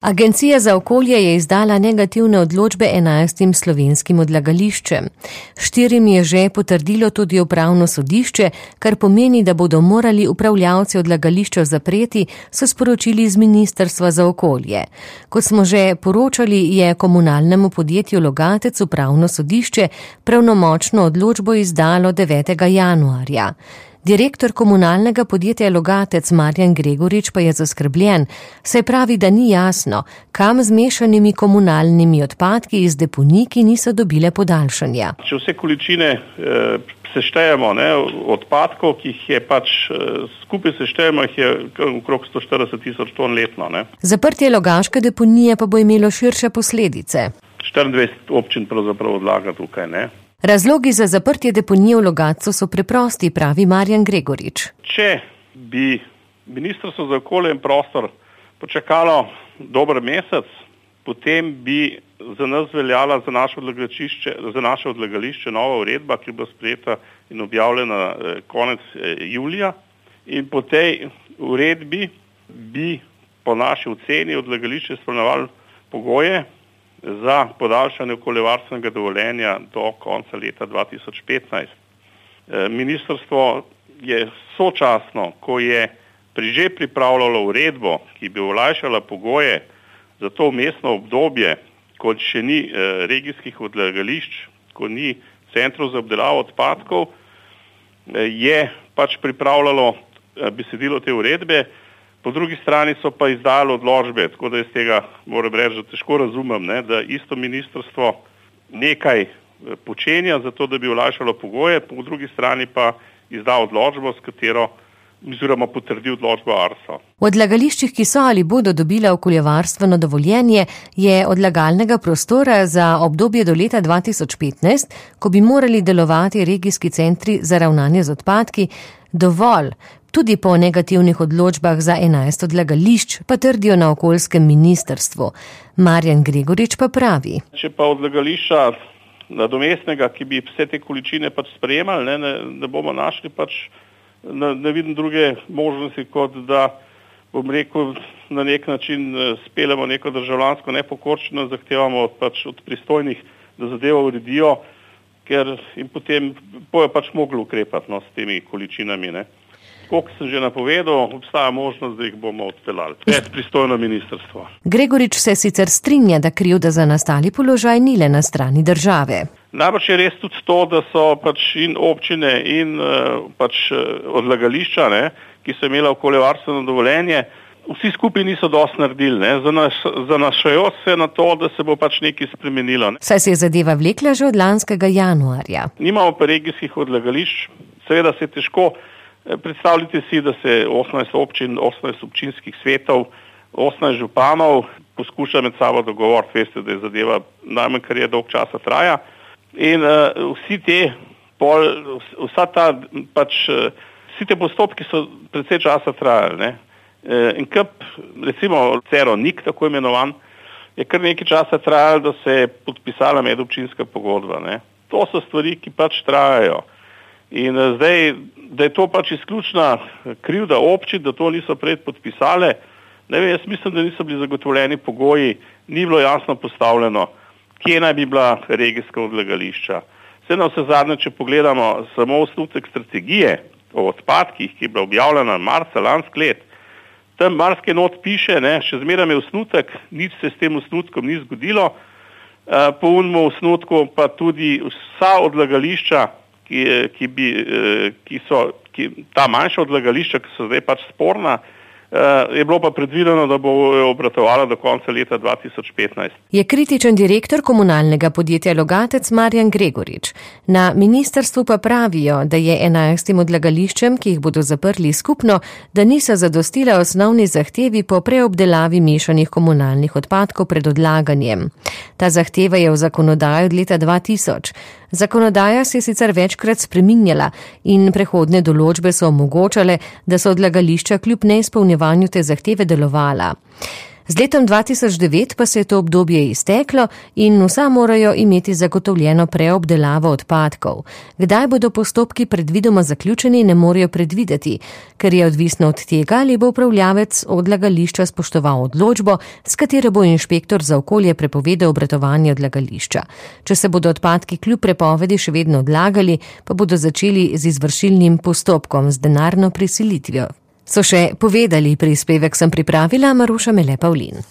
Agencija za okolje je izdala negativne odločbe 11 slovenskim odlagališčem. 4 je že potrdilo tudi upravno sodišče, kar pomeni, da bodo morali upravljavci odlagališča zapreti, so sporočili z Ministrstva za okolje. Kot smo že poročali, je komunalnemu podjetju Logatec upravno sodišče pravnomočno odločbo izdalo 9. januarja. Direktor komunalnega podjetja Logatec Marjan Gregorič pa je zaskrbljen, saj pravi, da ni jasno, kam z mešanimi komunalnimi odpadki iz deponij, ki niso dobile podaljšanja. Če vse količine seštejemo odpadkov, ki jih je skupaj seštejemo, jih je okrog 140.000 ton letno. Zaprtje Logaške deponije pa bo imelo širše posledice. 24 občin pravzaprav odlaga tukaj, Razlogi za zaprtje deponije v Logatcu so preprosti, pravi Marjan Gregorič. Če bi Ministrstvo za okolje in prostor počakalo dober mesec, potem bi za nas veljala za naše odlagališče nova uredba, ki bo sprejeta in objavljena konec julija. In po tej uredbi bi po naši oceni odlagališče izpolnjevalo pogoje za podaljšanje okoljevarstvenega dovoljenja do konca leta 2015. Ministrstvo je sočasno, ko je že pripravljalo uredbo, ki bi olajšala pogoje za to vmesno obdobje, ko še ni regijskih odlagališč, ko ni centrov za obdelavo odpadkov, je pripravljalo besedilo te uredbe. Po drugi strani so pa izdali odločbe, tako da iz tega moram reči, da težko razumem, da isto ministrstvo nekaj počenja za to, da bi olajšalo pogoje, po drugi strani pa izda odločbo, s katero oziroma potrdi odločbo ARSO. V odlagališčih, ki so ali bodo dobila okoljevarstveno dovoljenje, je odlagalnega prostora za obdobje do leta 2015, ko bi morali delovati regijski centri za ravnanje z odpadki, dovolj. Tudi po negativnih odločbah za 11 odlagališč, pa trdijo na okoljskem ministrstvu. Marjan Gregorič pa pravi. Če pa odlagališča nadomestnega, ki bi vse te količine sprejemali, ne bomo našli ne vidim druge možnosti, kot da, na nek način speljamo neko državljansko nepokorščino, zahtevamo od pristojnih, da zadevo uredijo, ker in potem bojo mogli ukrepati s temi količinami. Kot sem že napovedal, obstaja možnost, da jih bomo odpeljali. Pristojno ministrstvo. Gregorič se sicer strinja, da krivda za nastali položaj ni le na strani države. Najbrž je res tudi to, da so in občine in odlagališča, ki so imela okoljevarstveno dovoljenje, vsi skupaj niso dosti naredili, zanašajo se na to, da se bo nekaj spremenilo. Saj se je zadeva vlekla že od lanskega januarja. Nimamo pa regijskih odlagališč, seveda se je težko. Predstavljajte si, da se 18 občin, 18 občinskih svetov, 18 županov poskuša med sabo dogovoriti, veste, da je zadeva najmanj, kar je dolg časa traja. In vsi te postopki so precej časa trajali. In recimo Ceronik, tako imenovan, je kar nekaj časa trajalo, da se je podpisala medobčinska pogodba. To so stvari, ki trajajo. In zdaj, da je to izključna krivda občin, da to niso prej podpisale, jaz mislim, da niso bili zagotovljeni pogoji, ni bilo jasno postavljeno, kje naj bi bila regijska odlagališča. Vse na vse zadnje, če pogledamo samo osnutek strategije o odpadkih, ki je bila objavljena marca lansko let, tam marsikaj not piše, še zmeraj je osnutek, nič se s tem osnutkom ni zgodilo, po unmu osnutku pa tudi vsa odlagališča, ta manjša odlagališča, ki so zdaj sporna, je bilo pa predvideno, da bo obratovala do konca leta 2015. Je kritičen direktor komunalnega podjetja Logatec Marjan Gregorič. Na ministrstvu pa pravijo, da je 11 odlagališčem, ki jih bodo zaprli skupno, da niso zadostile osnovni zahtevi po preobdelavi mešanih komunalnih odpadkov pred odlaganjem. Ta zahteva je v zakonodaji od leta 2000. Zakonodaja se je sicer večkrat spreminjala in prehodne določbe so omogočale, da so odlagališča kljub neizpolnjevanju te zahteve delovala. Z letom 2009 pa se je to obdobje izteklo in vsa morajo imeti zagotovljeno preobdelavo odpadkov. Kdaj bodo postopki predvidoma zaključeni, ne morejo predvideti, ker je odvisno od tega, ali bo upravljavec odlagališča spoštoval odločbo, s katero bo inšpektor za okolje prepovedal obratovanje odlagališča. Če se bodo odpadki kljub prepovedi še vedno odlagali, pa bodo začeli z izvršilnim postopkom z denarno prisilitvijo. So še povedali, prispevek sem pripravila Maruša Mele Pavlin.